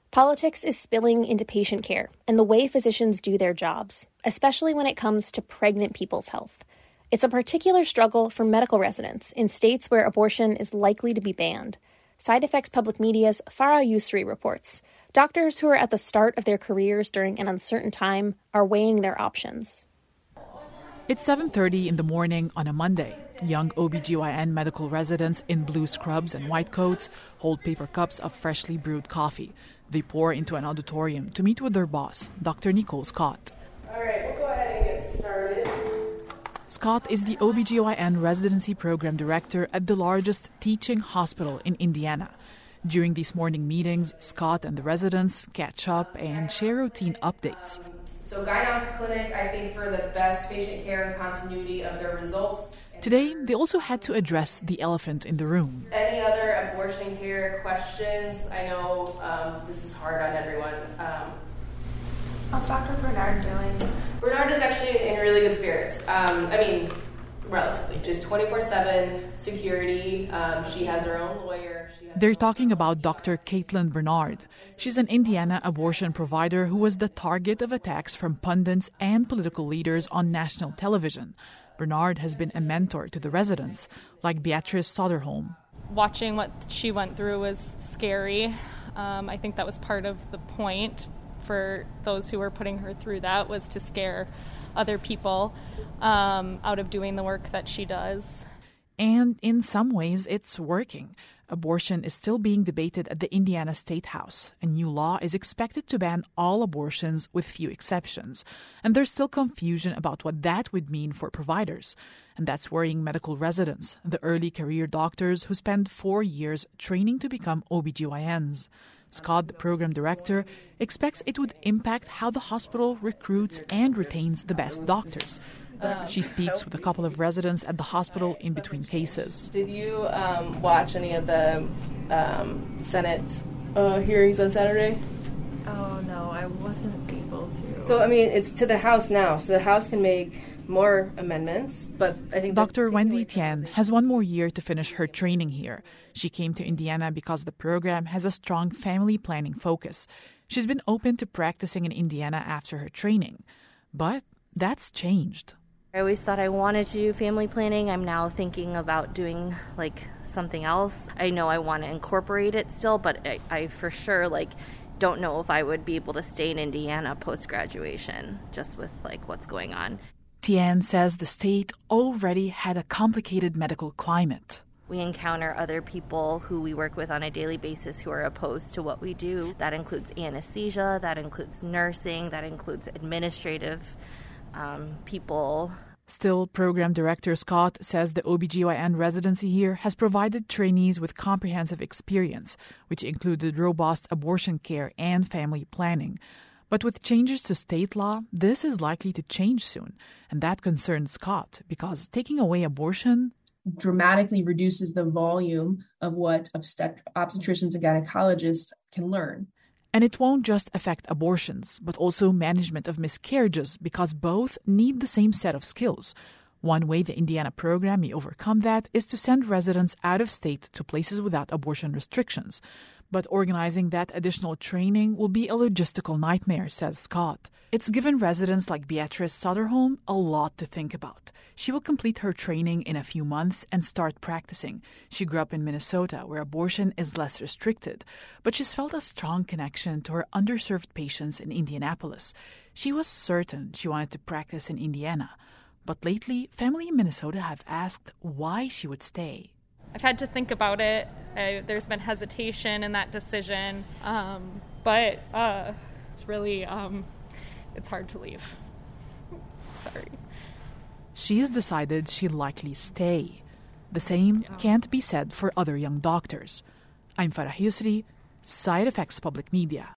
Politics is spilling into patient care and the way physicians do their jobs, especially when it comes to pregnant people's health. It's a particular struggle for medical residents in states where abortion is likely to be banned. Side Effects Public Media's Farah Yusri reports, doctors who are at the start of their careers during an uncertain time are weighing their options. It's 7:30 in the morning on a Monday. Young OBGYN medical residents in blue scrubs and white coats hold paper cups of freshly brewed coffee. They pour into an auditorium to meet with their boss, Dr. Nicole Scott. All right, we'll go ahead and get started. Scott is the OBGYN residency program director at the largest teaching hospital in Indiana. During these morning meetings, Scott and the residents catch up and share routine updates. So Gynonc Clinic, I think, for the best patient care and continuity of their results. Today, they also had to address the elephant in the room. Any other abortion care questions? I know this is hard on everyone. How's Dr. Bernard doing? Bernard is actually in really good spirits. Relatively. Just 24/7 security. She has her own lawyer. They're talking about Dr. Caitlin Bernard. She's an Indiana abortion provider who was the target of attacks from pundits and political leaders on national television. Bernard has been a mentor to the residents, like Beatrice Soderholm. Watching what she went through was scary. I think that was part of the point for those who were putting her through that, was to scare other people out of doing the work that she does. And in some ways, it's working. Abortion is still being debated at the Indiana State House. A new law is expected to ban all abortions with few exceptions. And there's still confusion about what that would mean for providers. And that's worrying medical residents, the early career doctors who spend 4 years training to become OBGYNs. Scott, the program director, expects it would impact how the hospital recruits and retains the best doctors. She speaks with a couple of residents at the hospital in between cases. Did you watch any of the Senate hearings on Saturday? Oh, no, I wasn't able to. So, it's to the House now, so the House can make more amendments, but I think Dr. Wendy Tian has one more year to finish her training here. She came to Indiana because the program has a strong family planning focus. She's been open to practicing in Indiana after her training, but that's changed. I always thought I wanted to do family planning. I'm now thinking about doing something else. I know I want to incorporate it still, but I for sure don't know if I would be able to stay in Indiana post-graduation just with what's going on. Tian says the state already had a complicated medical climate. We encounter other people who we work with on a daily basis who are opposed to what we do. That includes anesthesia, that includes nursing, that includes administrative people. Still, program director Scott says the OBGYN residency here has provided trainees with comprehensive experience, which included robust abortion care and family planning. But with changes to state law, this is likely to change soon. And that concerns Scott, because taking away abortion dramatically reduces the volume of what obstetricians and gynecologists can learn. And it won't just affect abortions, but also management of miscarriages, because both need the same set of skills. One way the Indiana program may overcome that is to send residents out of state to places without abortion restrictions. But organizing that additional training will be a logistical nightmare, says Scott. It's given residents like Beatrice Soderholm a lot to think about. She will complete her training in a few months and start practicing. She grew up in Minnesota, where abortion is less restricted, but she's felt a strong connection to her underserved patients in Indianapolis. She was certain she wanted to practice in Indiana. But lately, family in Minnesota have asked why she would stay. I've had to think about it. There's been hesitation in that decision, but it's really, it's hard to leave. Sorry. She's decided she'll likely stay. The same can't be said for other young doctors. I'm Farah Yusri, Side Effects Public Media.